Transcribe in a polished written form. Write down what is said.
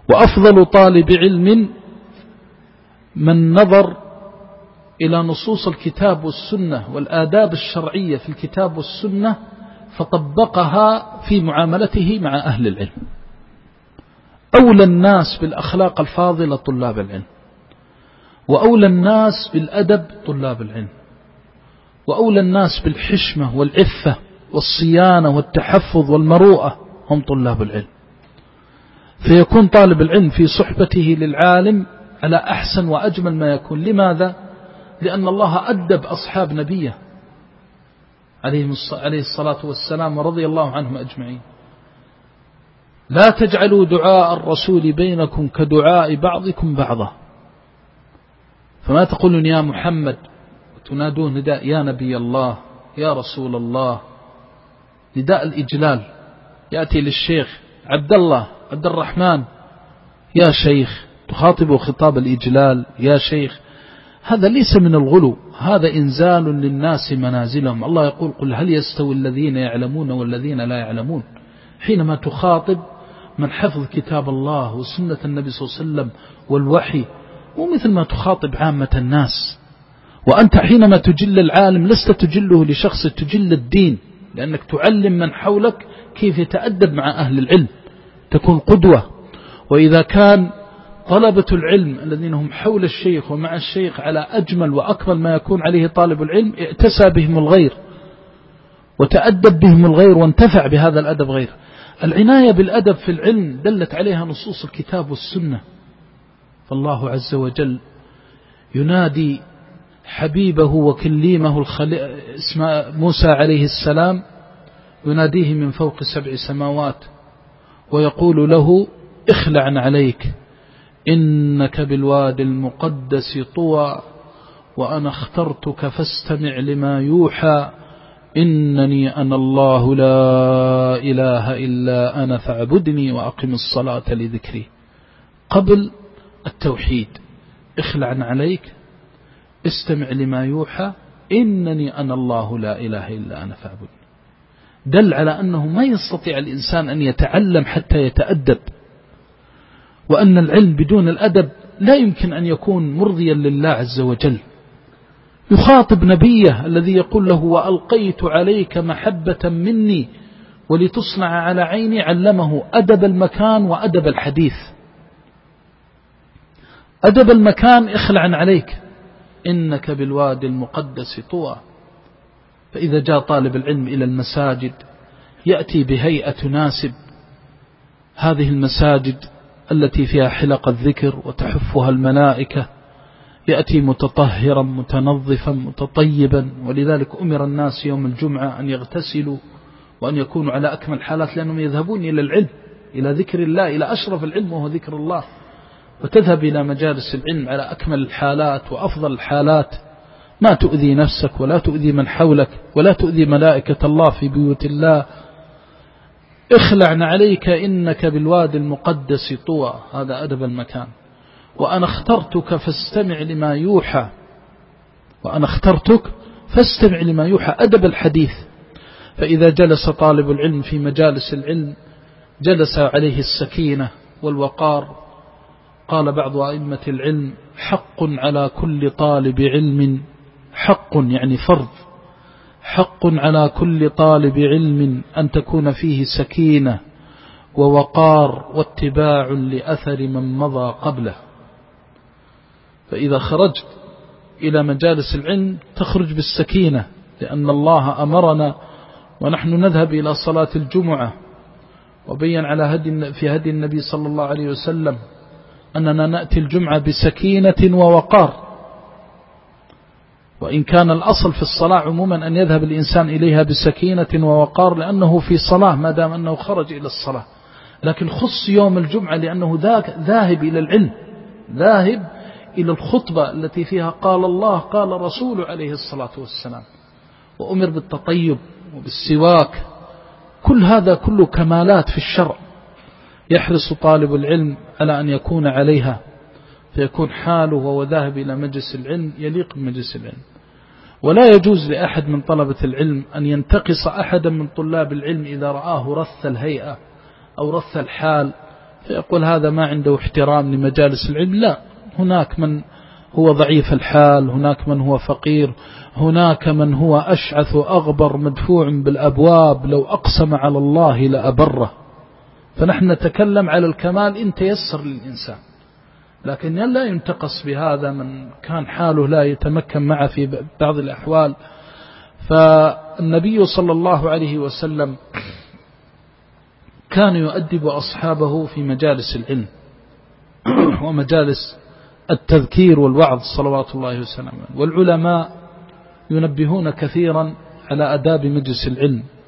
وأفضل طالب علم من نظر إلى نصوص الكتاب والسنة والآداب الشرعية في الكتاب والسنة فطبقها في معاملته مع أهل العلم. أولى الناس بالأخلاق الفاضلة طلاب العلم، وأولى الناس بالأدب طلاب العلم، وأولى الناس بالحشمة والعفة والصيانة والتحفظ والمروءة هم طلاب العلم. فيكون طالب العلم في صحبته للعالم على أحسن وأجمل ما يكون. لماذا؟ لأن الله أدب أصحاب نبيه عليه الصلاة والسلام ورضي الله عنهم أجمعين. لا تجعلوا دعاء الرسول بينكم كدعاء بعضكم بعضا. فما تقولون يا محمد وتنادون نداء يا نبي الله يا رسول الله، نداء الإجلال. يأتي للشيخ عبد الله عبد الرحمن يا شيخ، تخاطب خطاب الإجلال يا شيخ. هذا ليس من الغلو، هذا إنزال للناس منازلهم. الله يقول قل هل يستوي الذين يعلمون والذين لا يعلمون. حينما تخاطب من حفظ كتاب الله وسنة النبي صلى الله عليه وسلم والوحي، ومثل ما تخاطب عامة الناس. وأنت حينما تجل العالم لست تجله لشخص، تجل الدين، لأنك تعلم من حولك كيف يتأدب مع أهل العلم، تكون قدوة. وإذا كان طلبة العلم الذين هم حول الشيخ ومع الشيخ على أجمل وأكمل ما يكون عليه طالب العلم، ائتسى بهم الغير وتأدب بهم الغير وانتفع بهذا الأدب غير. العناية بالأدب في العلم دلت عليها نصوص الكتاب والسنة. فالله عز وجل ينادي حبيبه وكليمه موسى عليه السلام، يناديه من فوق 7 سماوات ويقول له اخلع عليك إنك بالوادي المقدس طوى وأنا اخترتك فاستمع لما يوحى إنني أنا الله لا إله إلا أنا فاعبدني وأقم الصلاة لذكري. قبل التوحيد اخلع عليك، استمع لما يوحى إنني أنا الله لا إله إلا أنا فاعبدني. دل على أنه ما يستطيع الإنسان أن يتعلم حتى يتأدب، وأن العلم بدون الأدب لا يمكن أن يكون مرضيا لله عز وجل. يخاطب نبيه الذي يقول له وألقيت عليك محبة مني ولتصنع على عيني، علمه أدب المكان وأدب الحديث. أدب المكان اخلع عليك إنك بالوادي المقدس طوى. فإذا جاء طالب العلم إلى المساجد يأتي بهيئة تناسب هذه المساجد التي فيها حلق الذكر وتحفها الملائكة، يأتي متطهرا متنظفا متطيبا. ولذلك أمر الناس يوم الجمعة أن يغتسلوا وأن يكونوا على أكمل حالات، لأنهم يذهبون إلى العلم، إلى ذكر الله، إلى أشرف العلم وهو ذكر الله. وتذهب إلى مجالس العلم على أكمل الحالات وأفضل الحالات، ما تؤذي نفسك ولا تؤذي من حولك ولا تؤذي ملائكة الله في بيوت الله. اخلع عليك إنك بالوادي المقدس طوى، هذا أدب المكان. وأنا اخترتك فاستمع لما يوحى، وأنا اخترتك فاستمع لما يوحى، أدب الحديث. فإذا جلس طالب العلم في مجالس العلم جلس عليه السكينة والوقار. قال بعض أئمة العلم حق على كل طالب علم، حق يعني فرض، حق على كل طالب علم أن تكون فيه سكينة ووقار واتباع لأثر من مضى قبله. فإذا خرجت إلى مجالس العلم تخرج بالسكينة، لأن الله أمرنا ونحن نذهب إلى صلاة الجمعة، وبين على في هدي النبي صلى الله عليه وسلم أننا نأتي الجمعة بسكينة ووقار. وإن كان الأصل في الصلاة عموما أن يذهب الإنسان إليها بسكينة ووقار لأنه في صلاة ما دام أنه خرج إلى الصلاة، لكن خص يوم الجمعة لأنه ذاهب إلى العلم، ذاهب إلى الخطبة التي فيها قال الله قال رسول عليه الصلاة والسلام، وأمر بالتطيب وبالسواك. كل هذا كله كمالات في الشرع يحرص طالب العلم على أن يكون عليها، فيكون حاله وهو ذاهب إلى مجلس العلم يليق بمجلس العلم. ولا يجوز لأحد من طلبة العلم أن ينتقص أحدا من طلاب العلم إذا رآه رث الهيئة أو رث الحال، فيقول هذا ما عنده احترام لمجالس العلم. لا، هناك من هو ضعيف الحال، هناك من هو فقير، هناك من هو أشعث أغبر مدفوع بالأبواب، لو أقسم على الله لأبره. فنحن نتكلم على الكمال إن تيسر للإنسان، لكن لا ينتقص بهذا من كان حاله لا يتمكن معه في بعض الأحوال. فالنبي صلى الله عليه وسلم كان يؤدب أصحابه في مجالس العلم ومجالس التذكير والوعظ صلوات الله وسلامه. والعلماء ينبهون كثيرا على آداب مجلس العلم